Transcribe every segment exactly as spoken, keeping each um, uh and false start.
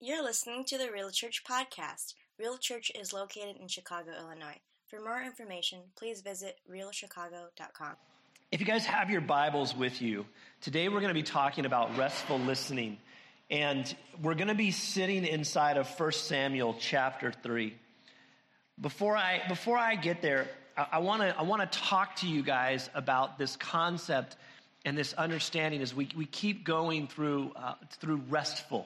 You're listening to the Real Church Podcast. Real Church is located in Chicago, Illinois. For more information, please visit real chicago dot com. If you guys have your Bibles with you, today we're going to be talking about restful listening. And we're going to be sitting inside of First Samuel chapter three. Before I before I get there, I want to I want to talk to you guys about this concept and this understanding as we, we keep going through uh, through restful.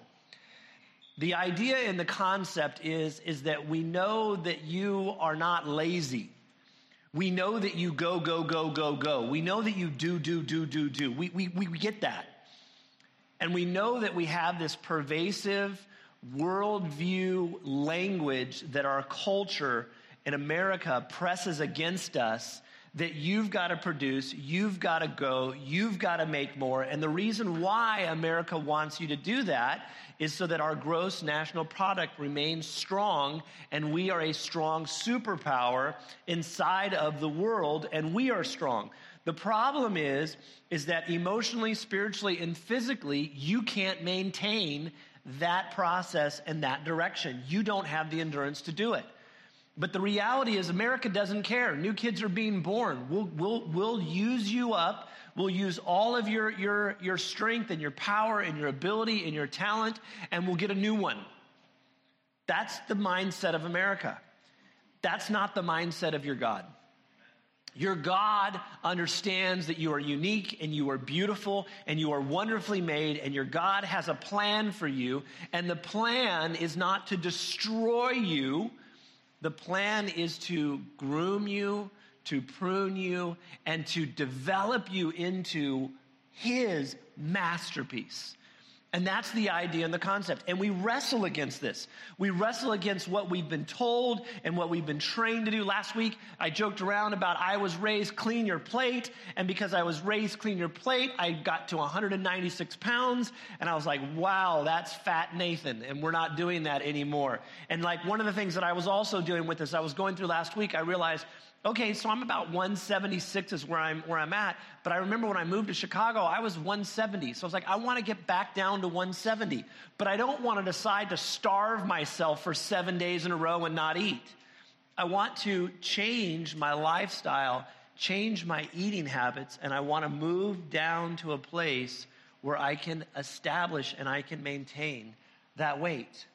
The idea in the concept is, is that we know that you are not lazy. We know that you go, go, go, go, go. We know that you do, do, do, do, do. We, we, we get that. And we know that we have this pervasive worldview language that our culture in America presses against us, that you've got to produce, you've got to go, you've got to make more. And the reason why America wants you to do that is so that our gross national product remains strong and we are a strong superpower inside of the world and we are strong. The problem is, is that emotionally, spiritually, and physically, you can't maintain that process and that direction. You don't have the endurance to do it. But the reality is America doesn't care. New kids are being born. We'll, we'll, we'll use you up. We'll use all of your, your, your strength and your power and your ability and your talent, and we'll get a new one. That's the mindset of America. That's not the mindset of your God. Your God understands that you are unique and you are beautiful and you are wonderfully made, and your God has a plan for you, and the plan is not to destroy you. The plan is to groom you, to prune you, and to develop you into His masterpiece. And that's the idea and the concept. And we wrestle against this. We wrestle against what we've been told and what we've been trained to do. Last week, I joked around about I was raised clean your plate. And because I was raised clean your plate, I got to one hundred ninety-six pounds. And I was like, wow, that's fat Nathan. And we're not doing that anymore. And like one of the things that I was also doing with this, I was going through last week, I realized, okay, so I'm about one seventy-six is where I'm where I'm at. But I remember when I moved to Chicago, I was one seventy. So I was like, I want to get back down to one seventy. But I don't want to decide to starve myself for seven days in a row and not eat. I want to change my lifestyle, change my eating habits, and I want to move down to a place where I can establish and I can maintain that weight.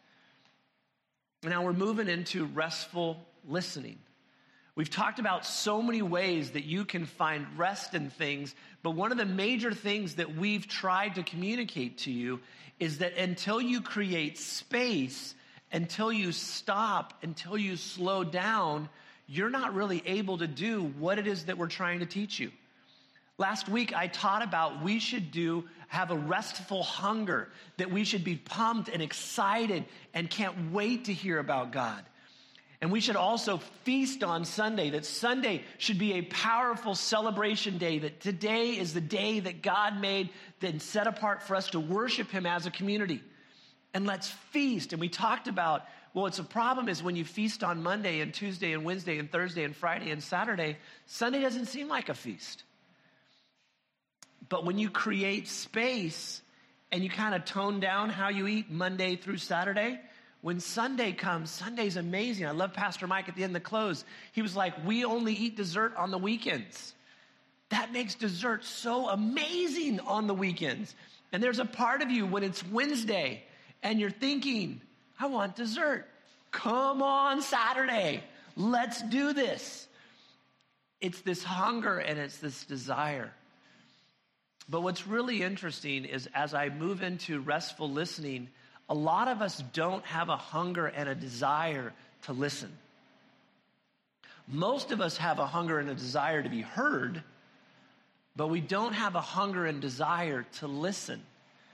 Now we're moving into restful listening. We've talked about so many ways that you can find rest in things, but one of the major things that we've tried to communicate to you is that until you create space, until you stop, until you slow down, you're not really able to do what it is that we're trying to teach you. Last week, I taught about we should do, have a restful hunger, that we should be pumped and excited and can't wait to hear about God. And we should also feast on Sunday, that Sunday should be a powerful celebration day, that today is the day that God made and set apart for us to worship Him as a community. And let's feast. And we talked about, well, it's a problem is when you feast on Monday and Tuesday and Wednesday and Thursday and Friday and Saturday, Sunday doesn't seem like a feast. But when you create space and you kind of tone down how you eat Monday through Saturday, when Sunday comes, Sunday's amazing. I love Pastor Mike at the end of the close. He was like, we only eat dessert on the weekends. That makes dessert so amazing on the weekends. And there's a part of you when it's Wednesday and you're thinking, I want dessert. Come on Saturday. Let's do this. It's this hunger and it's this desire. But what's really interesting is as I move into restful listening, a lot of us don't have a hunger and a desire to listen. Most of us have a hunger and a desire to be heard, but we don't have a hunger and desire to listen.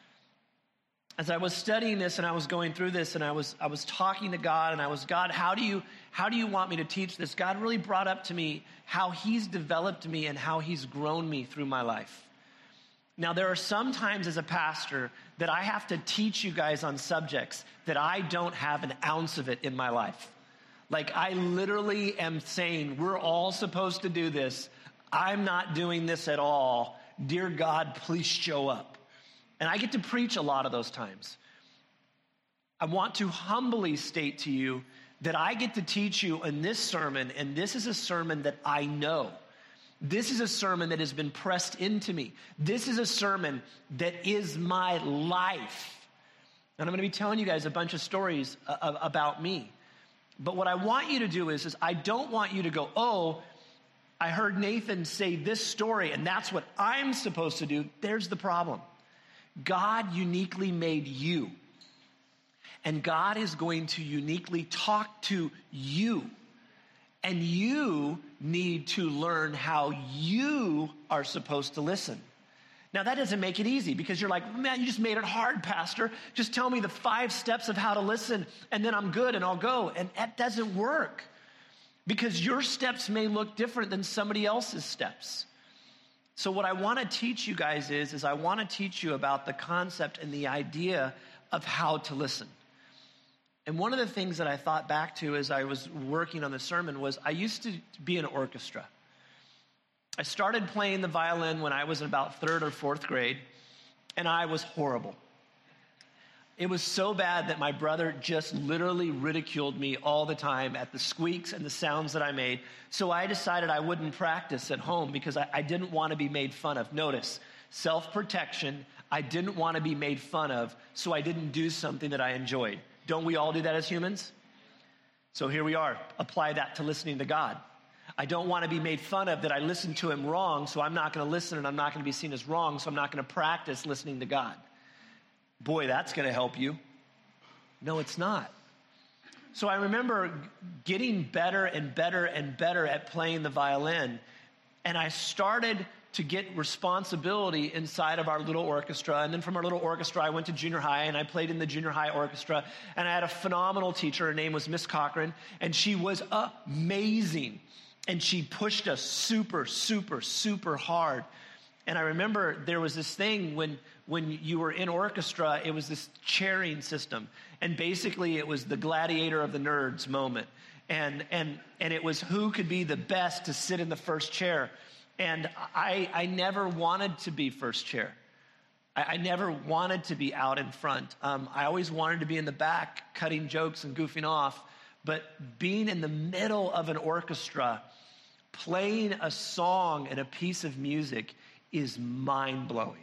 As I was studying this and I was going through this and I was I was talking to God and I was, God, how do you how do you want me to teach this? God really brought up to me how He's developed me and how He's grown me through my life. Now, there are some times as a pastor that I have to teach you guys on subjects that I don't have an ounce of it in my life. Like I literally am saying, we're all supposed to do this. I'm not doing this at all. Dear God, please show up. And I get to preach a lot of those times. I want to humbly state to you that I get to teach you in this sermon, and this is a sermon that I know. This is a sermon that has been pressed into me. This is a sermon that is my life. And I'm going to be telling you guys a bunch of stories uh, about me. But what I want you to do is, is I don't want you to go, oh, I heard Nathan say this story, and that's what I'm supposed to do. There's the problem. God uniquely made you. And God is going to uniquely talk to you. And you need to learn how you are supposed to listen. Now, that doesn't make it easy because you're like, man, you just made it hard, Pastor. Just tell me the five steps of how to listen, and then I'm good and I'll go. And that doesn't work because your steps may look different than somebody else's steps. So what I want to teach you guys is, is I want to teach you about the concept and the idea of how to listen. And one of the things that I thought back to as I was working on the sermon was I used to be in an orchestra. I started playing the violin when I was in about third or fourth grade, and I was horrible. It was so bad that my brother just literally ridiculed me all the time at the squeaks and the sounds that I made. So I decided I wouldn't practice at home because I, I didn't want to be made fun of. Notice, self-protection, I didn't want to be made fun of, so I didn't do something that I enjoyed. Don't we all do that as humans? So here we are. Apply that to listening to God. I don't want to be made fun of that I listened to him wrong, so I'm not going to listen and I'm not going to be seen as wrong, so I'm not going to practice listening to God. Boy, that's going to help you. No, it's not. So I remember getting better and better and better at playing the violin, and I started to get responsibility inside of our little orchestra. And then from our little orchestra, I went to junior high, and I played in the junior high orchestra. And I had a phenomenal teacher. Her name was Miss Cochran, and she was amazing. And she pushed us super, super, super hard. And I remember there was this thing when, when you were in orchestra, it was this chairing system. And basically, it was the gladiator of the nerds moment. And, and, and it was who could be the best to sit in the first chair. And I, I never wanted to be first chair. I, I never wanted to be out in front. Um, I always wanted to be in the back, cutting jokes and goofing off. But being in the middle of an orchestra, playing a song and a piece of music is mind-blowing.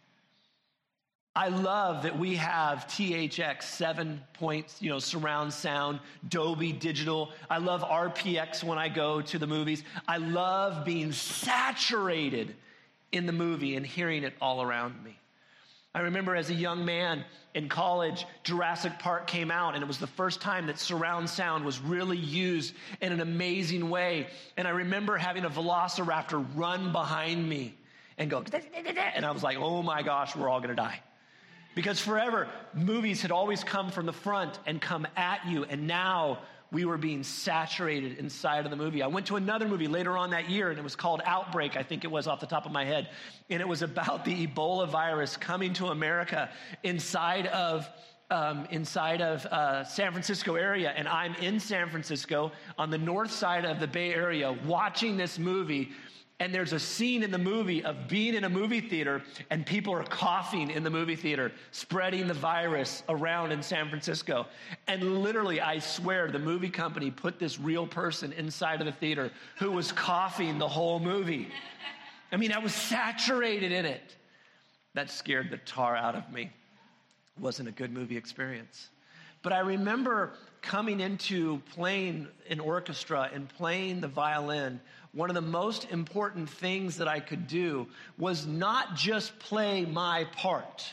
I love that we have T H X seven points, you know, surround sound, Dolby Digital. I love R P X when I go to the movies. I love being saturated in the movie and hearing it all around me. I remember as a young man in college, Jurassic Park came out, and it was the first time that surround sound was really used in an amazing way. And I remember having a velociraptor run behind me and go, and I was like, oh my gosh, we're all going to die. Because forever, movies had always come from the front and come at you, and now we were being saturated inside of the movie. I went to another movie later on that year, and it was called Outbreak, I think it was off the top of my head. And it was about the Ebola virus coming to America inside of um, inside of uh, San Francisco area. And I'm in San Francisco on the north side of the Bay Area watching this movie. And there's a scene in the movie of being in a movie theater and people are coughing in the movie theater, spreading the virus around in San Francisco. And literally, I swear, the movie company put this real person inside of the theater who was coughing the whole movie. I mean, I was saturated in it. That scared the tar out of me. It wasn't a good movie experience. But I remember coming into playing an orchestra and playing the violin. One of the most important things that I could do was not just play my part,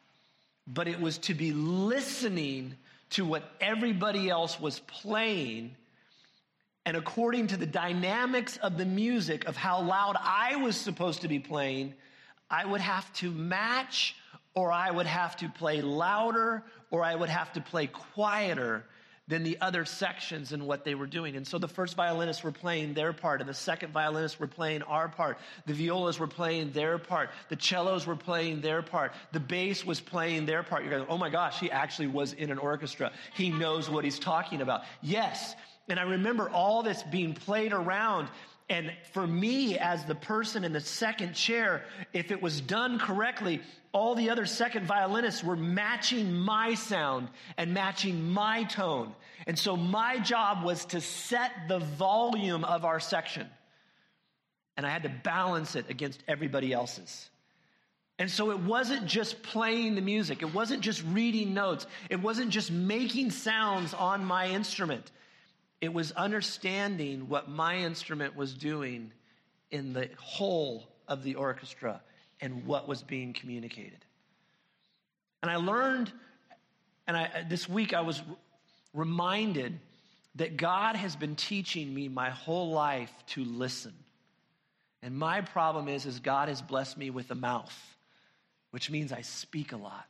but it was to be listening to what everybody else was playing, and according to the dynamics of the music of how loud I was supposed to be playing, I would have to match, or I would have to play louder, or I would have to play quieter than the other sections in what they were doing. And so the first violinists were playing their part, and the second violinists were playing our part. The violas were playing their part. The cellos were playing their part. The bass was playing their part. You're going, oh my gosh, he actually was in an orchestra. He knows what he's talking about. Yes, and I remember all this being played around, And for me, as the person in the second chair, if it was done correctly, all the other second violinists were matching my sound and matching my tone. And so my job was to set the volume of our section. And I had to balance it against everybody else's. And so it wasn't just playing the music. It wasn't just reading notes. It wasn't just making sounds on my instrument. It was understanding what my instrument was doing in the whole of the orchestra and what was being communicated. And I learned, and I, this week I was reminded that God has been teaching me my whole life to listen. And my problem is, is God has blessed me with a mouth, which means I speak a lot.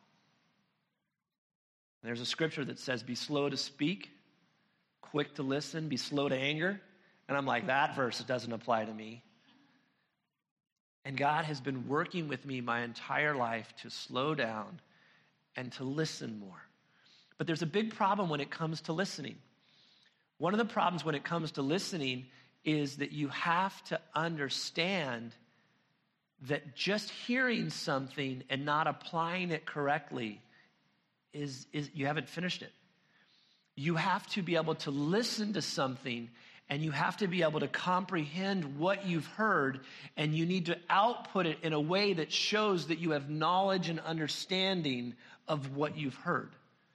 There's a scripture that says, be slow to speak, quick to listen, be slow to anger. And I'm like, that verse doesn't apply to me. And God has been working with me my entire life to slow down and to listen more. But there's a big problem when it comes to listening. One of the problems when it comes to listening is that you have to understand that just hearing something and not applying it correctly is, is you haven't finished it. You have to be able to listen to something, and you have to be able to comprehend what you've heard, and you need to output it in a way that shows that you have knowledge and understanding of what you've heard.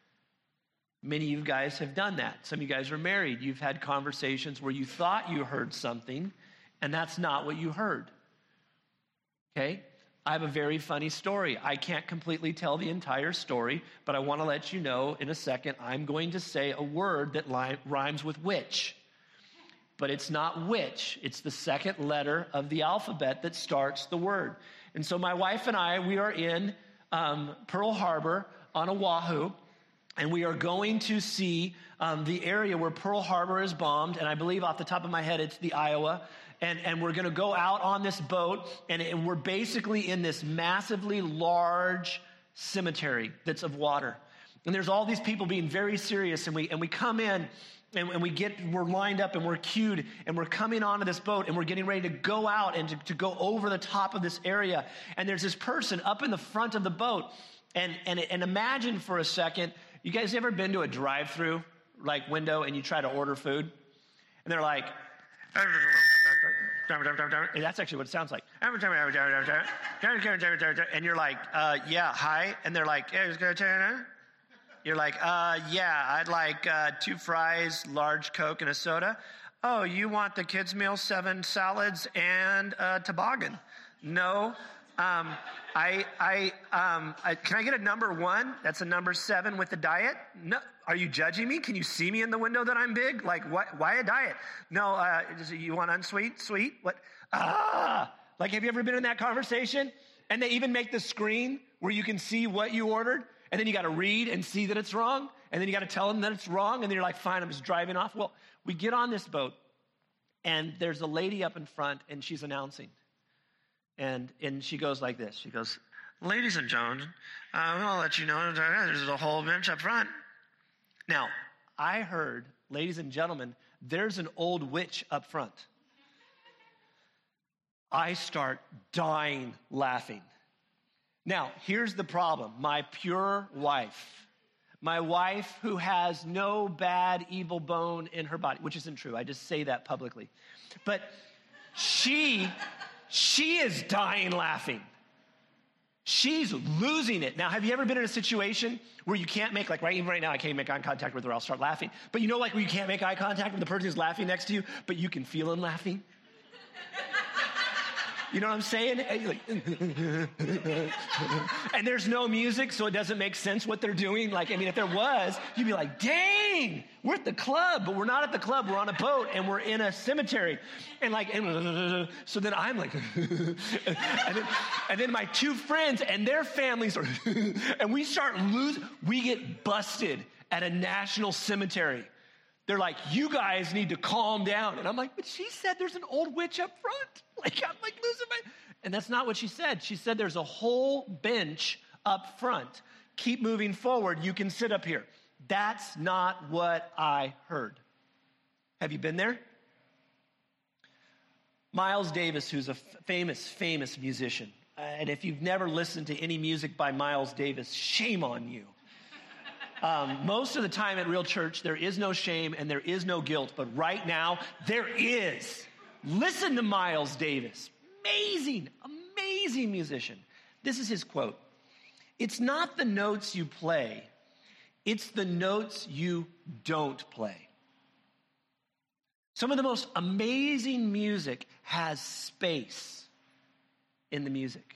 Many of you guys have done that. Some of you guys are married. You've had conversations where you thought you heard something, and that's not what you heard. Okay? I have a very funny story. I can't completely tell the entire story, but I want to let you know in a second, I'm going to say a word that li- rhymes with which. But it's not which. It's the second letter of the alphabet that starts the word. And so my wife and I, we are in um, Pearl Harbor on Oahu, and we are going to see um, the area where Pearl Harbor is bombed, and I believe off the top of my head, it's the Iowa. And, and we're going to go out on this boat, and, and we're basically in this massively large cemetery that's of water. And there's all these people being very serious, and we and we come in, and, and we get, we're lined up, and we're queued, and we're coming onto this boat, and we're getting ready to go out and to, to go over the top of this area. And there's this person up in the front of the boat, and and and imagine for a second, you guys ever been to a drive-through like window, and you try to order food, and they're like. And that's actually what it sounds like. And you're like, uh, yeah, hi. And they're like, you're like, uh, yeah, I'd like uh, two fries, large Coke, and a soda. Oh, you want the kids' meal, seven salads, and a toboggan? No. Um, I, I, um, I, can I get a number one? That's a number seven with the diet? No. Are you judging me? Can you see me in the window that I'm big? Like, why, why a diet? No, uh, you want unsweet? Sweet? What? Ah! Like, have you ever been in that conversation? And they even make the screen where you can see what you ordered, and then you got to read and see that it's wrong, and then you got to tell them that it's wrong, and then you're like, fine, I'm just driving off. Well, we get on this boat, and there's a lady up in front, and she's announcing. And and she goes like this. She goes, ladies and gentlemen, uh, I'll let you know there's a whole bench up front. Now, I heard, ladies and gentlemen, there's an old witch up front. I start dying laughing. Now, here's the problem. My pure wife, my wife who has no bad, evil bone in her body, which isn't true. I just say that publicly. But she, she is dying laughing. She's losing it. Now, have you ever been in a situation where you can't make, like right, even right now, I can't make eye contact with her, I'll start laughing. But you know, like where you can't make eye contact with the person who's laughing next to you, but you can feel them laughing? You know what I'm saying? And, like, and there's no music, so it doesn't make sense what they're doing. Like, I mean, if there was, you'd be like, dang, we're at the club, but we're not at the club. We're on a boat, and we're in a cemetery. And like, and, so then I'm like, and, then, and then my two friends and their families are, and we start losing, we get busted at a national cemetery. They're like, you guys need to calm down. And I'm like, but she said there's an old witch up front. Like, I'm like losing my... And that's not what she said. She said there's a whole bench up front. Keep moving forward. You can sit up here. That's not what I heard. Have you been there? Miles Davis, who's a f- famous, famous musician, uh, and if you've never listened to any music by Miles Davis, shame on you. Um, most of the time at Real Church, there is no shame and there is no guilt, but right now, there is. Listen to Miles Davis. Amazing, amazing musician. This is his quote. "It's not the notes you play, it's the notes you don't play." Some of the most amazing music has space in the music.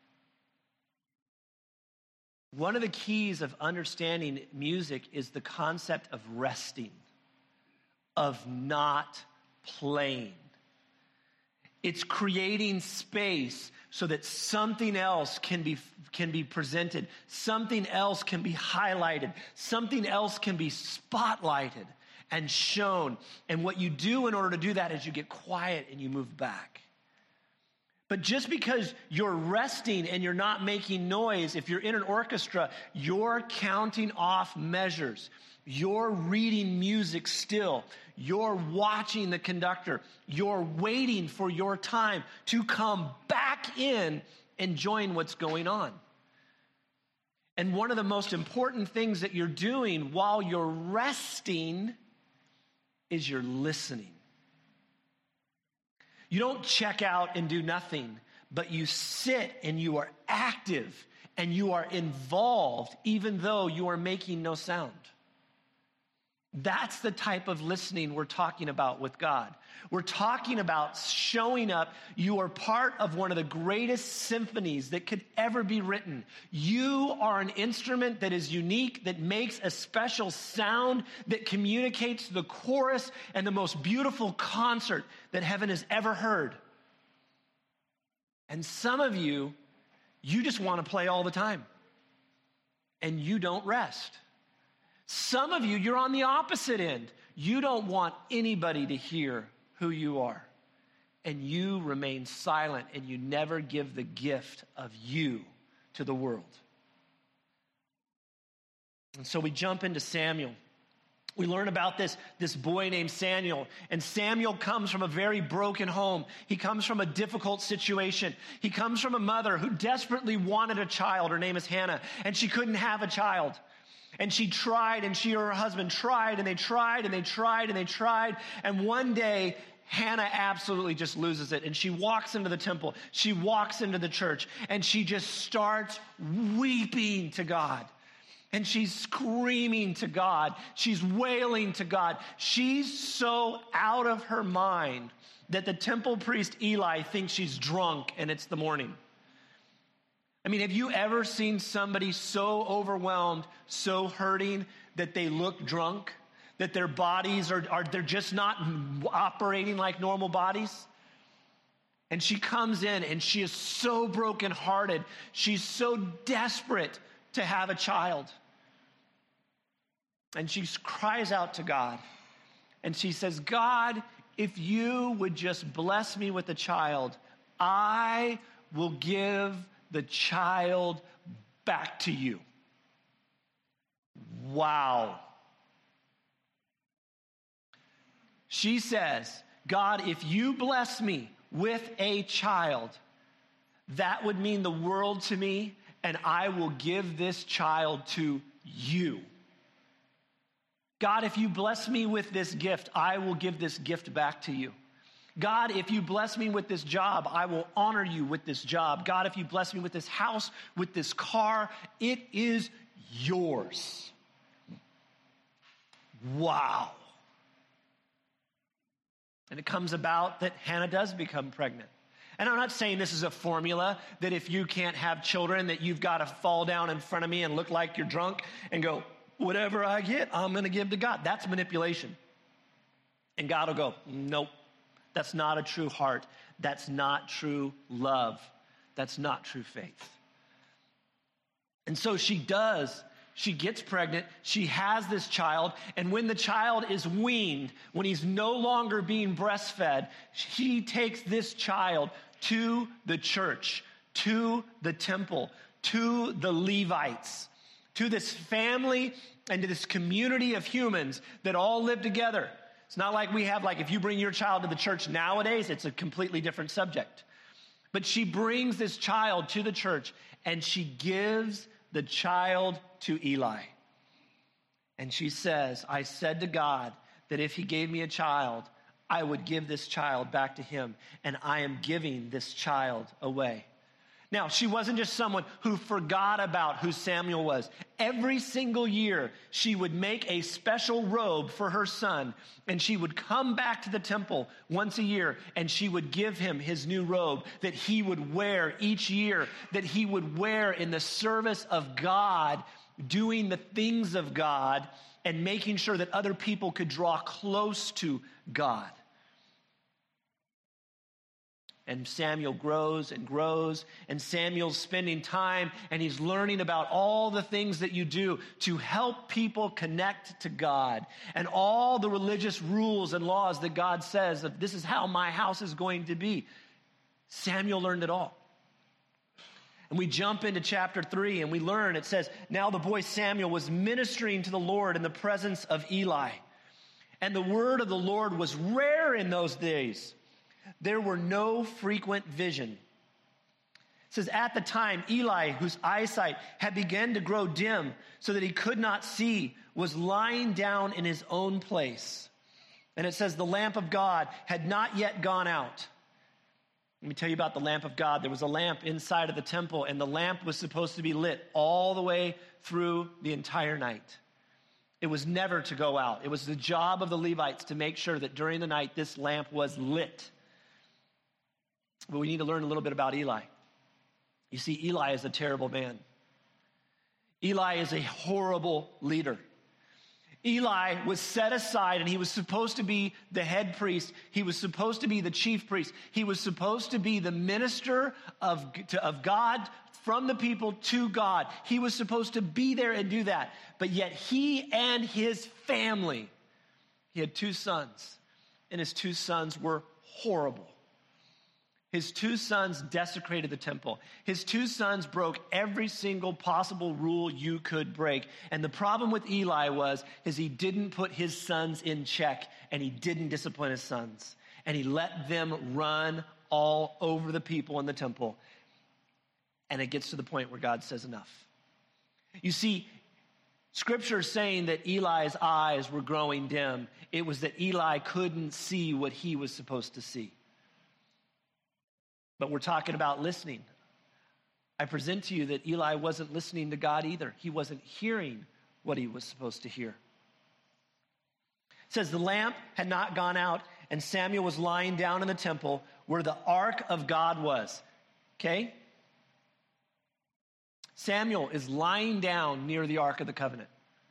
One of the keys of understanding music is the concept of resting, of not playing. It's creating space so that something else can be, can be presented, something else can be highlighted, something else can be spotlighted and shown. And what you do in order to do that is you get quiet and you move back. But just because you're resting and you're not making noise, if you're in an orchestra, you're counting off measures. You're reading music still. You're watching the conductor. You're waiting for your time to come back in and join what's going on. And one of the most important things that you're doing while you're resting is you're listening. You don't check out and do nothing, but you sit and you are active and you are involved even though you are making no sound. That's the type of listening we're talking about with God. We're talking about showing up. You are part of one of the greatest symphonies that could ever be written. You are an instrument that is unique, that makes a special sound, that communicates the chorus and the most beautiful concert that heaven has ever heard. And some of you, you just want to play all the time. And you don't rest. Some of you, you're on the opposite end. You don't want anybody to hear who you are. And you remain silent and you never give the gift of you to the world. And so we jump into Samuel. We learn about this, this boy named Samuel. And Samuel comes from a very broken home. He comes from a difficult situation. He comes from a mother who desperately wanted a child. Her name is Hannah. And she couldn't have a child. And she tried, and she and her husband tried, and they tried, and they tried, and they tried. And one day, Hannah absolutely just loses it. And she walks into the temple. She walks into the church. And she just starts weeping to God. And she's screaming to God. She's wailing to God. She's so out of her mind that the temple priest Eli thinks she's drunk, and it's the morning. I mean, have you ever seen somebody so overwhelmed, so hurting that they look drunk, that their bodies are, are they're just not operating like normal bodies? And she comes in and she is so brokenhearted. She's so desperate to have a child. And she cries out to God. And she says, God, if you would just bless me with a child, I will give the child back to you. Wow. She says, God, if you bless me with a child, that would mean the world to me, and I will give this child to you. God, if you bless me with this gift, I will give this gift back to you. God, if you bless me with this job, I will honor you with this job. God, if you bless me with this house, with this car, it is yours. Wow. And it comes about that Hannah does become pregnant. And I'm not saying this is a formula that if you can't have children, that you've got to fall down in front of me and look like you're drunk and go, whatever I get, I'm going to give to God. That's manipulation. And God will go, nope. That's not a true heart. That's not true love. That's not true faith. And so she does. She gets pregnant. She has this child. And when the child is weaned, when he's no longer being breastfed, she takes this child to the church, to the temple, to the Levites, to this family and to this community of humans that all live together. It's not like we have, like, if you bring your child to the church nowadays, it's a completely different subject. But she brings this child to the church, and she gives the child to Eli. And she says, I said to God that if he gave me a child, I would give this child back to him, and I am giving this child away. Now, she wasn't just someone who forgot about who Samuel was. Every single year, she would make a special robe for her son, and she would come back to the temple once a year, and she would give him his new robe that he would wear each year, that he would wear in the service of God, doing the things of God, and making sure that other people could draw close to God. And Samuel grows and grows, and Samuel's spending time, and he's learning about all the things that you do to help people connect to God, and all the religious rules and laws that God says that this is how my house is going to be. Samuel learned it all. And we jump into chapter three, and we learn, it says, now the boy Samuel was ministering to the Lord in the presence of Eli. And the word of the Lord was rare in those days. There were no frequent vision. It says, at the time, Eli, whose eyesight had begun to grow dim so that he could not see, was lying down in his own place. And it says, the lamp of God had not yet gone out. Let me tell you about the lamp of God. There was a lamp inside of the temple, and the lamp was supposed to be lit all the way through the entire night. It was never to go out. It was the job of the Levites to make sure that during the night this lamp was lit. But we need to learn a little bit about Eli. You see, Eli is a terrible man. Eli is a horrible leader. Eli was set aside, and he was supposed to be the head priest. He was supposed to be the chief priest. He was supposed to be the minister of, to, of God from the people to God. He was supposed to be there and do that. But yet he and his family, he had two sons, and his two sons were horrible. His two sons desecrated the temple. His two sons broke every single possible rule you could break. And the problem with Eli was, is he didn't put his sons in check, and he didn't discipline his sons. And he let them run all over the people in the temple. And it gets to the point where God says enough. You see, Scripture is saying that Eli's eyes were growing dim. It was that Eli couldn't see what he was supposed to see. But we're talking about listening. I present to you that Eli wasn't listening to God either. He wasn't hearing what he was supposed to hear. It says the lamp had not gone out, and Samuel was lying down in the temple where the ark of God was. Okay? Samuel is lying down near the ark of the covenant.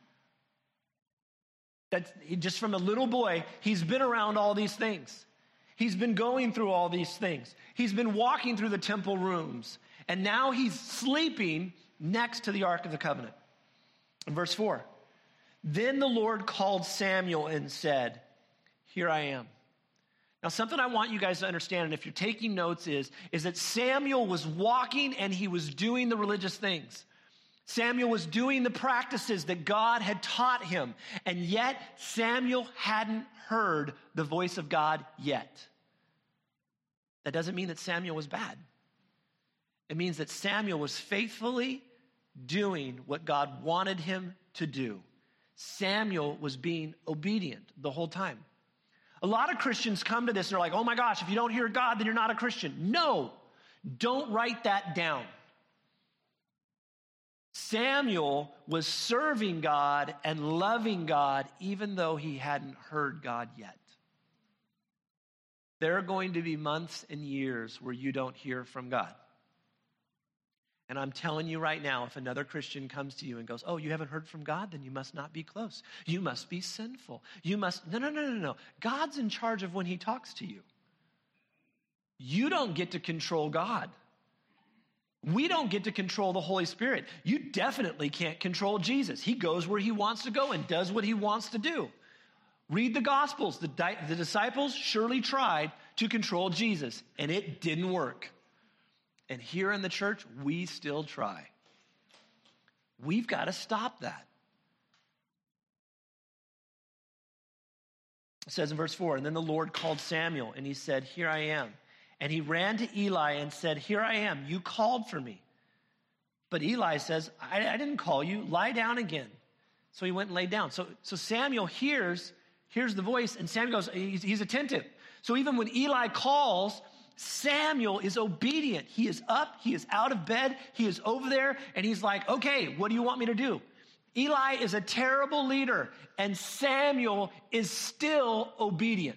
That's just from a little boy, he's been around all these things. He's been going through all these things. He's been walking through the temple rooms. And now he's sleeping next to the Ark of the Covenant. In verse four, then the Lord called Samuel and said, here I am. Now, something I want you guys to understand, and if you're taking notes, is, is that Samuel was walking and he was doing the religious things. Samuel was doing the practices that God had taught him. And yet, Samuel hadn't heard the voice of God yet. That doesn't mean that Samuel was bad. It means that Samuel was faithfully doing what God wanted him to do. Samuel was being obedient the whole time. A lot of Christians come to this and they're like, oh my gosh, if you don't hear God, then you're not a Christian. No, don't write that down. Samuel was serving God and loving God even though he hadn't heard God yet. There are going to be months and years where you don't hear from God. And I'm telling you right now, if another Christian comes to you and goes, oh, you haven't heard from God, then you must not be close. You must be sinful. You must, no, no, no, no, no. God's in charge of when he talks to you. You don't get to control God. We don't get to control the Holy Spirit. You definitely can't control Jesus. He goes where he wants to go and does what he wants to do. Read the Gospels. The, di- the disciples surely tried to control Jesus, and it didn't work. And here in the church, we still try. We've got to stop that. It says in verse four, and then the Lord called Samuel, and he said, here I am. And he ran to Eli and said, here I am. You called for me. But Eli says, I, I didn't call you. Lie down again. So he went and laid down. So, so Samuel hears, hears the voice, and Samuel goes, he's, he's attentive. So even when Eli calls, Samuel is obedient. He is up, he is out of bed, he is over there, and he's like, okay, what do you want me to do? Eli is a terrible leader, and Samuel is still obedient.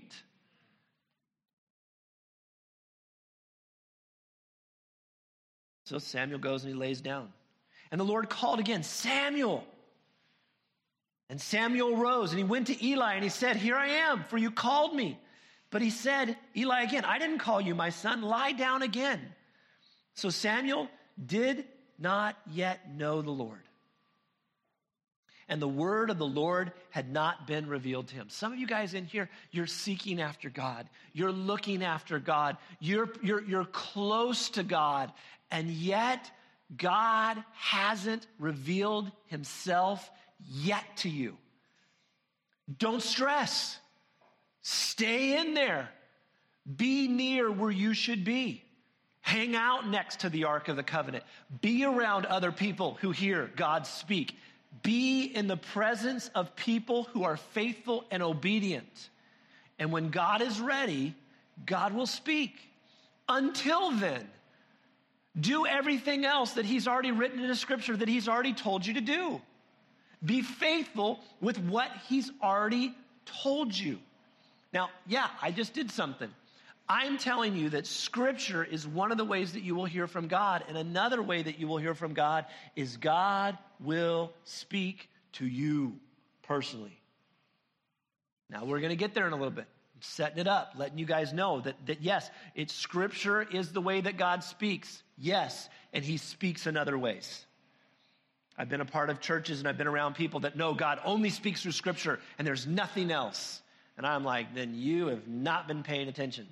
So Samuel goes and he lays down. And the Lord called again, Samuel. And Samuel rose and he went to Eli and he said, here I am, for you called me. But he said, Eli again, I didn't call you, my son. Lie down again. So Samuel did not yet know the Lord. And the word of the Lord had not been revealed to him. Some of you guys in here, you're seeking after God. You're looking after God. You're, you're, you're close to God. And yet, God hasn't revealed himself yet to you. Don't stress. Stay in there. Be near where you should be. Hang out next to the Ark of the Covenant. Be around other people who hear God speak. Be in the presence of people who are faithful and obedient. And when God is ready, God will speak. Until then, do everything else that he's already written in the scripture that he's already told you to do. Be faithful with what he's already told you. Now, yeah, I just did something. I'm telling you that scripture is one of the ways that you will hear from God. And another way that you will hear from God is God will speak to you personally. Now, we're going to get there in a little bit. I'm setting it up, letting you guys know that, that yes, it's scripture is the way that God speaks. Yes, and he speaks in other ways. I've been a part of churches and I've been around people that know God only speaks through scripture and there's nothing else. And I'm like, then you have not been paying attention.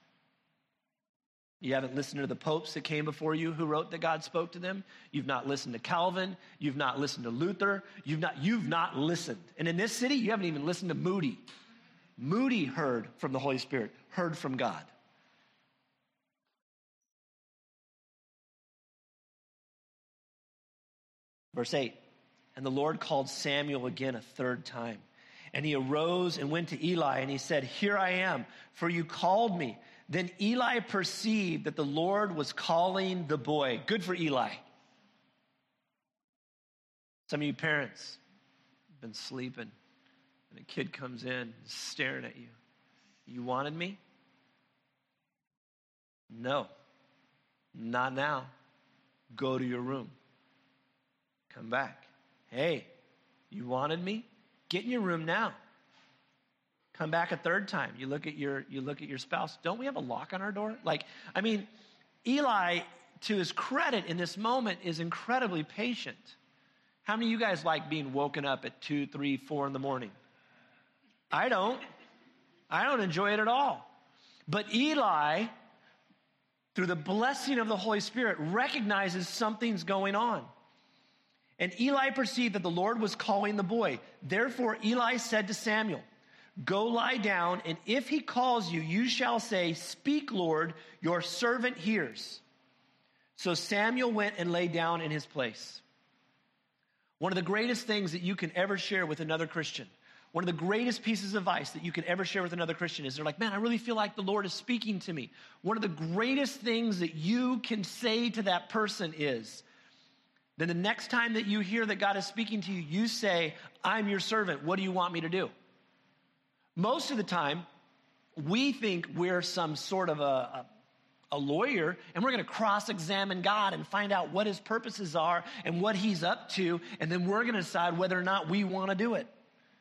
You haven't listened to the popes that came before you who wrote that God spoke to them. You've not listened to Calvin. You've not listened to Luther. You've not, you've not listened. And in this city, you haven't even listened to Moody. Moody heard from the Holy Spirit, heard from God. Verse eight, and the Lord called Samuel again a third time. And he arose and went to Eli, and he said, here I am, for you called me. Then Eli perceived that the Lord was calling the boy. Good for Eli. Some of you parents have been sleeping, and a kid comes in staring at you. You wanted me? No, not now. Go to your room. Come back. Hey, you wanted me? Get in your room now. Come back a third time. You look at your you look at your spouse. Don't we have a lock on our door? Like, I mean, Eli, to his credit in this moment, is incredibly patient. How many of you guys like being woken up at two, three, four in the morning? I don't. I don't enjoy it at all. But Eli, through the blessing of the Holy Spirit, recognizes something's going on. And Eli perceived that the Lord was calling the boy. Therefore, Eli said to Samuel, go lie down, and if he calls you, you shall say, speak, Lord, your servant hears. So Samuel went and lay down in his place. One of the greatest things that you can ever share with another Christian, one of the greatest pieces of advice that you can ever share with another Christian is they're like, man, I really feel like the Lord is speaking to me. One of the greatest things that you can say to that person is, then the next time that you hear that God is speaking to you, you say, I'm your servant. What do you want me to do? Most of the time, we think we're some sort of a, a, a lawyer, and we're going to cross-examine God and find out what his purposes are and what he's up to, and then we're going to decide whether or not we want to do it.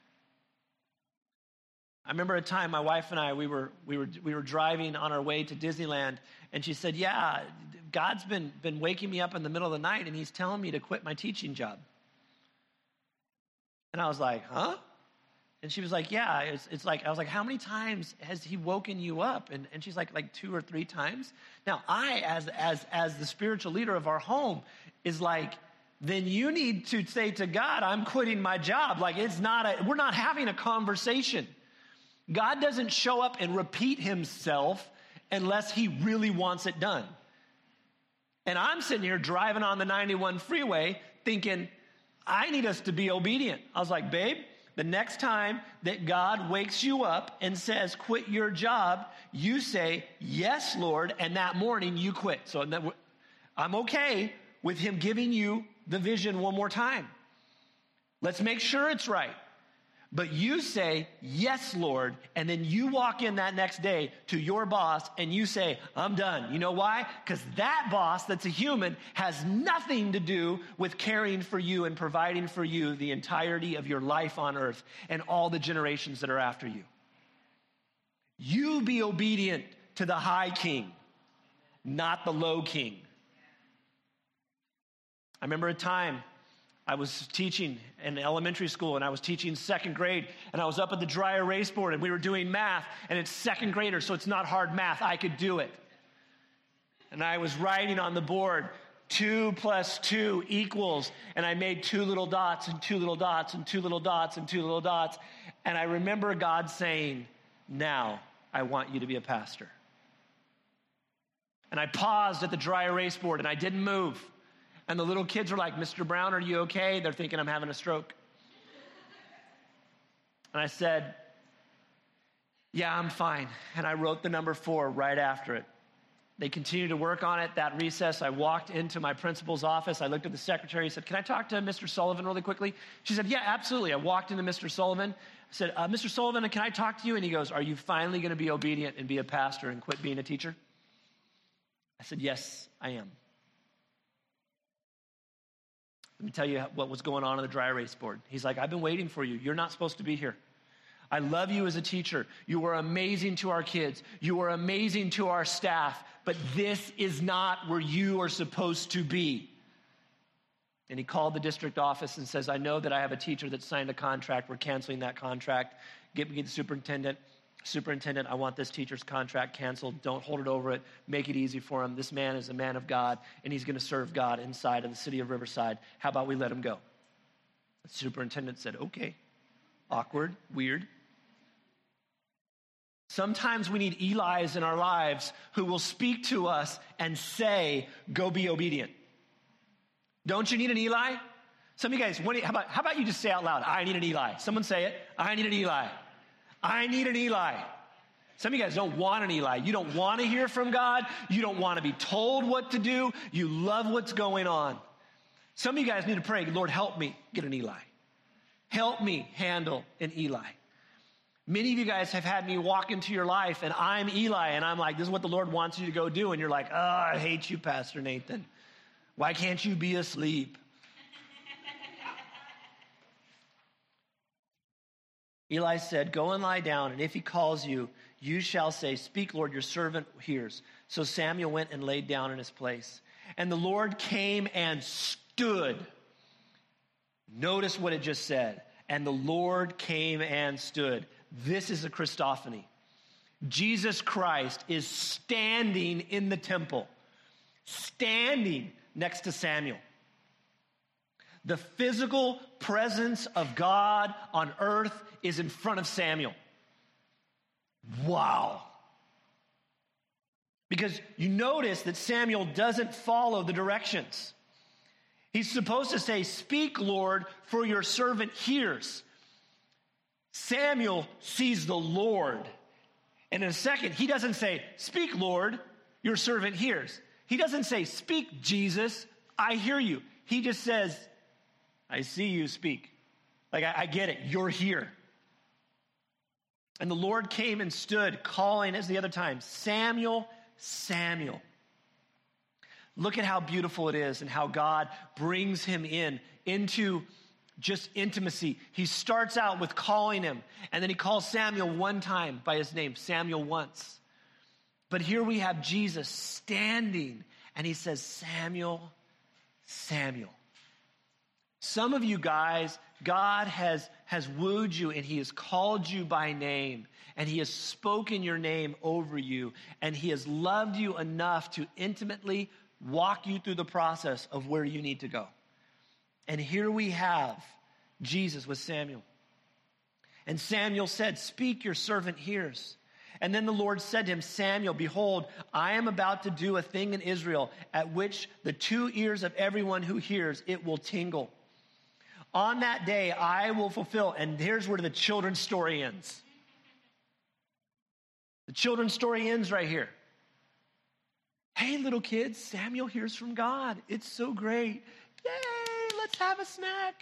I remember a time my wife and I, we were we were we were driving on our way to Disneyland, and she said, yeah, God's been been waking me up in the middle of the night, and he's telling me to quit my teaching job. And I was like, huh? And she was like, yeah, it's, it's like, I was like, how many times has he woken you up? And, and she's like, like two or three times. Now, I, as, as, as the spiritual leader of our home, is like, then you need to say to God, I'm quitting my job. Like, it's not a, we're not having a conversation. God doesn't show up and repeat himself unless he really wants it done. And I'm sitting here driving on the ninety-one freeway thinking, I need us to be obedient. I was like, babe, the next time that God wakes you up and says, quit your job, you say, yes, Lord, and that morning you quit. So I'm okay with him giving you the vision one more time. Let's make sure it's right. But you say, yes, Lord, and then you walk in that next day to your boss and you say, I'm done. You know why? Because that boss that's a human has nothing to do with caring for you and providing for you the entirety of your life on earth and all the generations that are after you. You be obedient to the high king, not the low king. I remember a time I was teaching in elementary school, and I was teaching second grade, and I was up at the dry erase board, and we were doing math, and it's second graders, so it's not hard math. I could do it. And I was writing on the board, two plus two equals, and I made two little dots, and two little dots, and two little dots, and two little dots. And I remember God saying, now I want you to be a pastor. And I paused at the dry erase board, and I didn't move. And the little kids are like, Mister Brown, are you okay? They're thinking I'm having a stroke. And I said, yeah, I'm fine. And I wrote the number four right after it. They continued to work on it. That recess, I walked into my principal's office. I looked at the secretary. He said, can I talk to Mister Sullivan really quickly? She said, yeah, absolutely. I walked into Mister Sullivan. I said, uh, Mister Sullivan, can I talk to you? And he goes, are you finally going to be obedient and be a pastor and quit being a teacher? I said, yes, I am. Let me tell you what was going on on the dry erase board. He's like, I've been waiting for you. You're not supposed to be here. I love you as a teacher. You were amazing to our kids. You were amazing to our staff. But this is not where you are supposed to be. And he called the district office and says, I know that I have a teacher that signed a contract. We're canceling that contract. Get me the superintendent. Superintendent, I want this teacher's contract canceled. Don't hold it over it. Make it easy for him. This man is a man of God, and he's going to serve God inside of the city of Riverside. How about we let him go? The superintendent said, okay. Awkward, weird. Sometimes we need Eli's in our lives who will speak to us and say, go be obedient. Don't you need an Eli? Some of you guys, what do you, how, about, how about you just say out loud, I need an Eli. Someone say it. I need an Eli. I need an Eli. Some of you guys don't want an Eli. You don't want to hear from God. You don't want to be told what to do. You love what's going on. Some of you guys need to pray, Lord, help me get an Eli. Help me handle an Eli. Many of you guys have had me walk into your life, and I'm Eli, and I'm like, this is what the Lord wants you to go do. And you're like, oh, I hate you, Pastor Nathan. Why can't you be asleep? Eli said, go and lie down, and if he calls you, you shall say, speak, Lord, your servant hears. So Samuel went and laid down in his place. And the Lord came and stood. Notice what it just said. And the Lord came and stood. This is a Christophany. Jesus Christ is standing in the temple, standing next to Samuel. The physical presence of God on earth is in front of Samuel. Wow. Because you notice that Samuel doesn't follow the directions. He's supposed to say, speak, Lord, for your servant hears. Samuel sees the Lord. And in a second, he doesn't say, speak, Lord, your servant hears. He doesn't say, speak, Jesus, I hear you. He just says, I see you speak. Like, I, I get it. You're here. And the Lord came and stood, calling as the other time, Samuel, Samuel. Look at how beautiful it is and how God brings him in, into just intimacy. He starts out with calling him, and then he calls Samuel one time by his name, Samuel once. But here we have Jesus standing, and he says, Samuel, Samuel. Some of you guys, God has, has wooed you, and he has called you by name, and he has spoken your name over you, and he has loved you enough to intimately walk you through the process of where you need to go. And here we have Jesus with Samuel. And Samuel said, speak, your servant hears. And then the Lord said to him, Samuel, behold, I am about to do a thing in Israel at which the two ears of everyone who hears it will tingle. On that day I will fulfill. And here's where the children's story ends. The children's story ends right here. Hey, little kids, Samuel hears from God. It's so great. Yay, let's have a snack.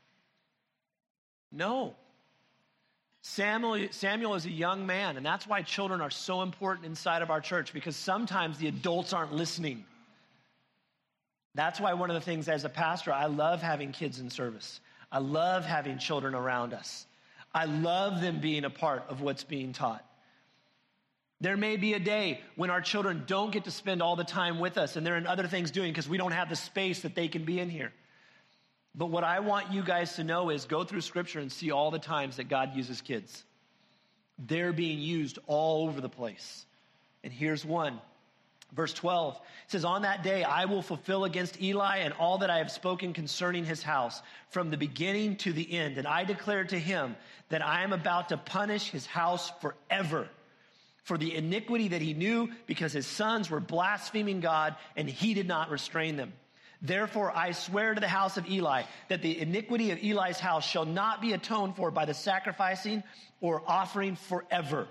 No. Samuel, Samuel is a young man, and that's why children are so important inside of our church, because sometimes the adults aren't listening. That's why one of the things as a pastor, I love having kids in service. I love having children around us. I love them being a part of what's being taught. There may be a day when our children don't get to spend all the time with us and they're in other things doing because we don't have the space that they can be in here. But what I want you guys to know is go through Scripture and see all the times that God uses kids. They're being used all over the place. And here's one. Verse twelve, it says, on that day I will fulfill against Eli and all that I have spoken concerning his house from the beginning to the end. And I declare to him that I am about to punish his house forever for the iniquity that he knew, because his sons were blaspheming God and he did not restrain them. Therefore, I swear to the house of Eli that the iniquity of Eli's house shall not be atoned for by the sacrificing or offering forever.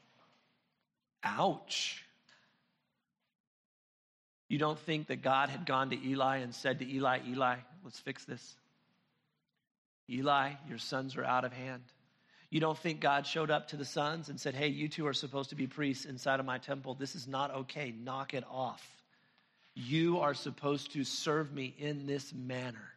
Ouch. You don't think that God had gone to Eli and said to Eli, Eli, let's fix this. Eli, your sons are out of hand. You don't think God showed up to the sons and said, hey, you two are supposed to be priests inside of my temple. This is not okay. Knock it off. You are supposed to serve me in this manner.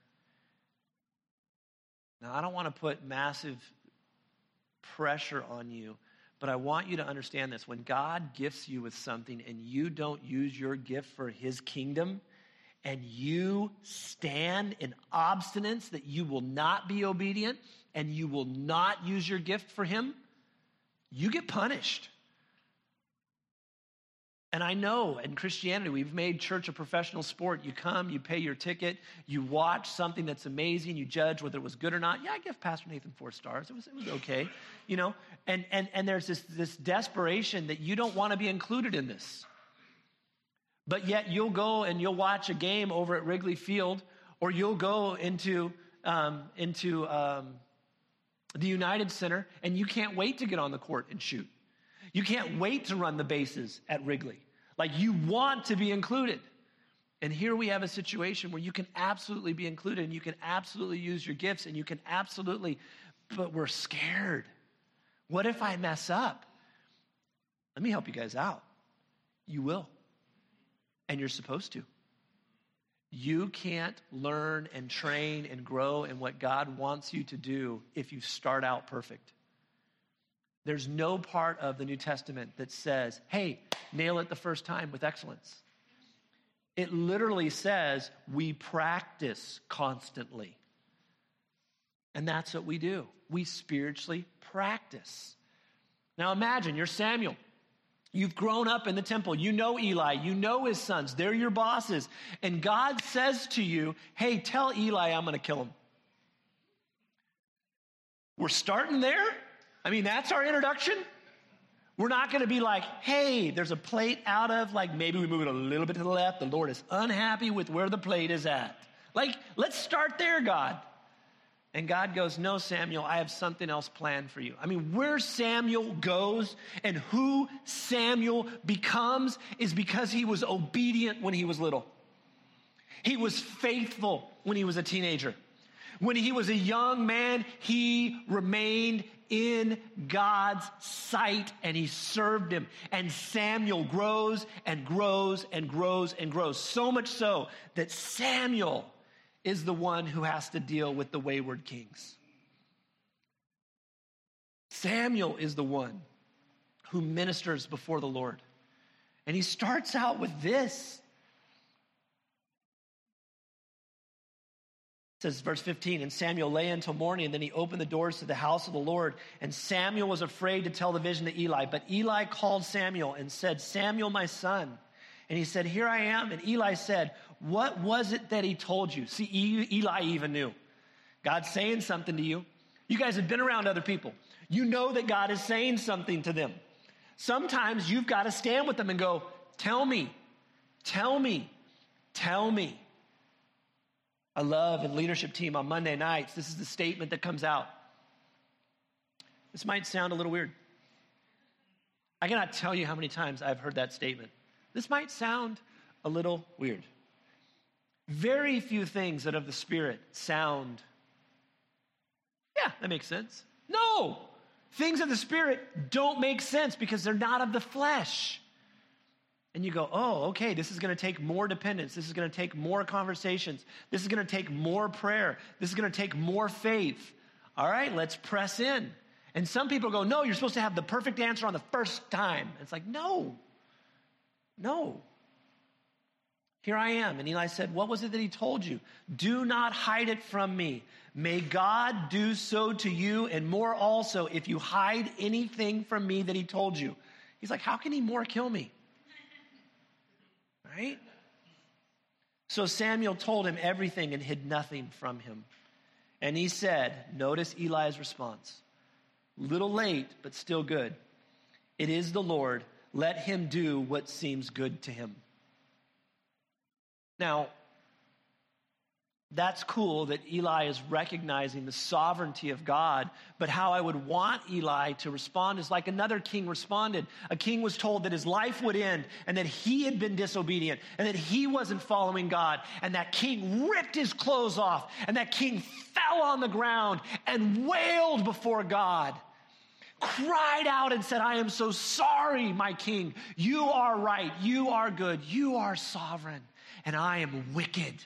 Now, I don't want to put massive pressure on you, but I want you to understand this. When God gifts you with something and you don't use your gift for his kingdom, and you stand in obstinance that you will not be obedient and you will not use your gift for him, you get punished. And I know in Christianity, we've made church a professional sport. You come, you pay your ticket, you watch something that's amazing, you judge whether it was good or not. Yeah, I give Pastor Nathan four stars. It was, it was okay, you know. And, and, and there's this, this desperation that you don't want to be included in this. But yet you'll go and you'll watch a game over at Wrigley Field, or you'll go into, um, into um, the United Center, and you can't wait to get on the court and shoot. You can't wait to run the bases at Wrigley. Like, you want to be included. And here we have a situation where you can absolutely be included, and you can absolutely use your gifts, and you can absolutely, but we're scared. What if I mess up? Let me help you guys out. You will. And you're supposed to. You can't learn and train and grow in what God wants you to do if you start out perfect. There's no part of the New Testament that says, hey, nail it the first time with excellence. It literally says we practice constantly. And that's what we do. We spiritually practice. Now imagine, you're Samuel. You've grown up in the temple. You know Eli. You know his sons. They're your bosses. And God says to you, hey, tell Eli I'm going to kill him. We're starting there. I mean, that's our introduction. We're not going to be like, hey, there's a plate out of, like, maybe we move it a little bit to the left. The Lord is unhappy with where the plate is at. Like, let's start there, God. And God goes, no, Samuel, I have something else planned for you. I mean, where Samuel goes and who Samuel becomes is because he was obedient when he was little. He was faithful when he was a teenager. When he was a young man, he remained in God's sight and he served him. And Samuel grows and grows and grows and grows. So much so that Samuel is the one who has to deal with the wayward kings. Samuel is the one who ministers before the Lord. And he starts out with this. It says, verse fifteen, and Samuel lay until morning, and then he opened the doors to the house of the Lord. And Samuel was afraid to tell the vision to Eli. But Eli called Samuel and said, Samuel, my son. And he said, here I am. And Eli said, what was it that he told you? See, Eli even knew. God's saying something to you. You guys have been around other people. You know that God is saying something to them. Sometimes you've got to stand with them and go, tell me, tell me, tell me. I love in leadership team on Monday nights, this is the statement that comes out. This might sound a little weird. I cannot tell you how many times I've heard that statement. This might sound a little weird. Very few things that of the Spirit sound, yeah, that makes sense. No, things of the Spirit don't make sense because they're not of the flesh. And you go, oh, okay, this is going to take more dependence. This is going to take more conversations. This is going to take more prayer. This is going to take more faith. All right, let's press in. And some people go, no, you're supposed to have the perfect answer on the first time. It's like, no, no. Here I am. And Eli said, what was it that he told you? Do not hide it from me. May God do so to you and more also if you hide anything from me that he told you. He's like, how can he more kill me? Right? So Samuel told him everything and hid nothing from him. And he said, notice Eli's response. Little late, but still good. It is the Lord. Let him do what seems good to him. Now, that's cool that Eli is recognizing the sovereignty of God, but how I would want Eli to respond is like another king responded. A king was told that his life would end and that he had been disobedient and that he wasn't following God. And that king ripped his clothes off and that king fell on the ground and wailed before God. Cried out and said, I am so sorry, my king. You are right. You are good. You are sovereign. And I am wicked.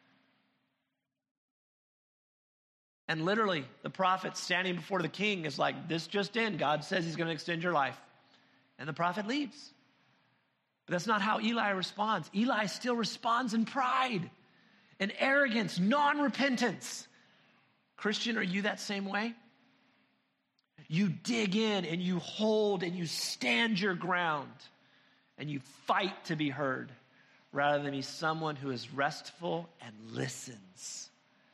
And literally, the prophet standing before the king is like, this just in. God says he's going to extend your life. And the prophet leaves. But that's not how Eli responds. Eli still responds in pride and arrogance, non-repentance. Christian, are you that same way? You dig in and you hold and you stand your ground and you fight to be heard rather than be someone who is restful and listens.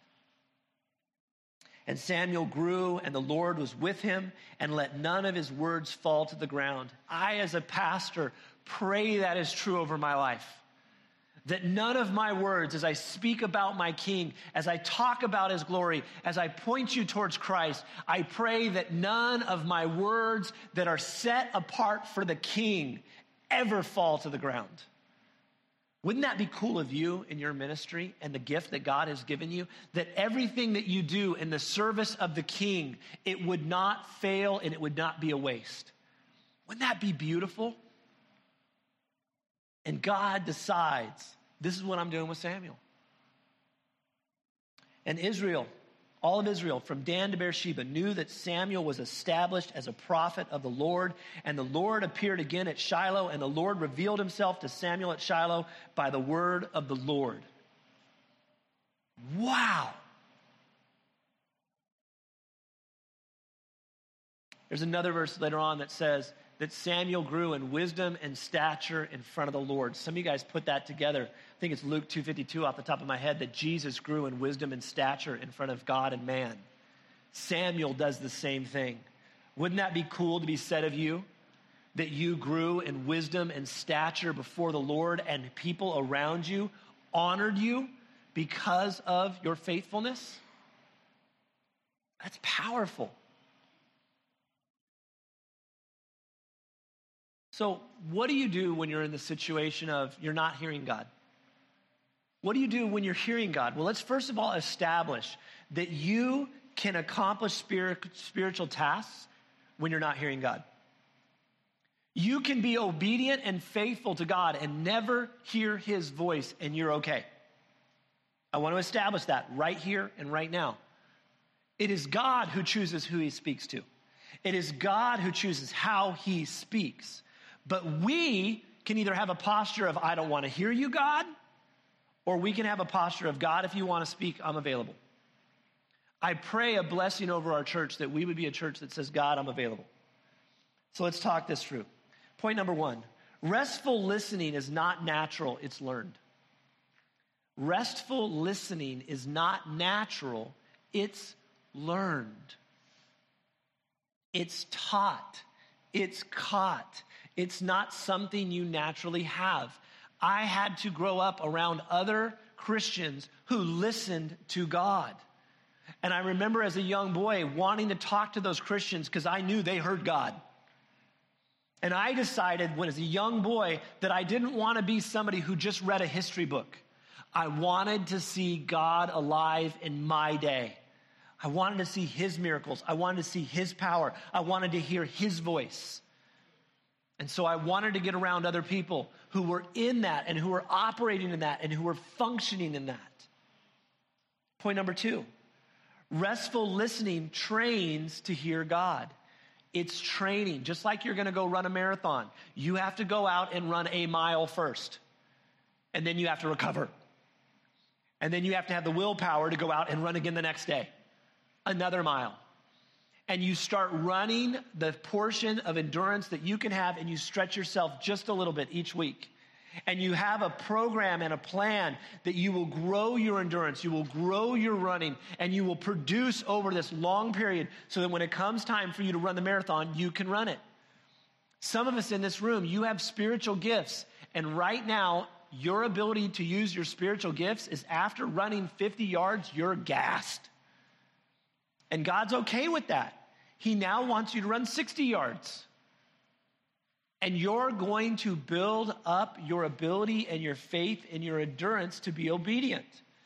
And Samuel grew, and the Lord was with him, and let none of his words fall to the ground. I, as a pastor, pray that is true over my life. That none of my words, as I speak about my King, as I talk about his glory, as I point you towards Christ, I pray that none of my words that are set apart for the King ever fall to the ground. Wouldn't that be cool of you in your ministry and the gift that God has given you? That everything that you do in the service of the King, it would not fail and it would not be a waste. Wouldn't that be beautiful? And God decides, this is what I'm doing with Samuel. And Israel, all of Israel, from Dan to Beersheba, knew that Samuel was established as a prophet of the Lord. And the Lord appeared again at Shiloh, and the Lord revealed himself to Samuel at Shiloh by the word of the Lord. Wow. There's another verse later on that says that Samuel grew in wisdom and stature in front of the Lord. Some of you guys put that together. I think it's Luke two fifty-two off the top of my head, that Jesus grew in wisdom and stature in front of God and man. Samuel does the same thing. Wouldn't that be cool to be said of you? That you grew in wisdom and stature before the Lord and people around you honored you because of your faithfulness? That's powerful. So what do you do when you're in the situation of you're not hearing God? What do you do when you're hearing God? Well, let's first of all establish that you can accomplish spirit, spiritual tasks when you're not hearing God. You can be obedient and faithful to God and never hear his voice, and you're okay. I want to establish that right here and right now. It is God who chooses who he speaks to. It is God who chooses how he speaks. But we can either have a posture of, I don't want to hear you, God, or we can have a posture of, God, if you want to speak, I'm available. I pray a blessing over our church that we would be a church that says, God, I'm available. So let's talk this through. Point number one, restful listening is not natural, it's learned. Restful listening is not natural, it's learned. It's taught. It's caught. It's not something you naturally have. I had to grow up around other Christians who listened to God. And I remember as a young boy wanting to talk to those Christians because I knew they heard God. And I decided when as a young boy that I didn't want to be somebody who just read a history book. I wanted to see God alive in my day. I wanted to see his miracles. I wanted to see his power. I wanted to hear his voice. And so I wanted to get around other people who were in that and who were operating in that and who were functioning in that. Point number two, restful listening trains to hear God. It's training. Just like you're going to go run a marathon, you have to go out and run a mile first. And then you have to recover. And then you have to have the willpower to go out and run again the next day. Another mile. And you start running the portion of endurance that you can have, and you stretch yourself just a little bit each week. And you have a program and a plan that you will grow your endurance, you will grow your running, and you will produce over this long period so that when it comes time for you to run the marathon, you can run it. Some of us in this room, you have spiritual gifts, and right now, your ability to use your spiritual gifts is after running fifty yards, you're gassed. And God's okay with that. He now wants you to run sixty yards. And you're going to build up your ability and your faith and your endurance to be obedient.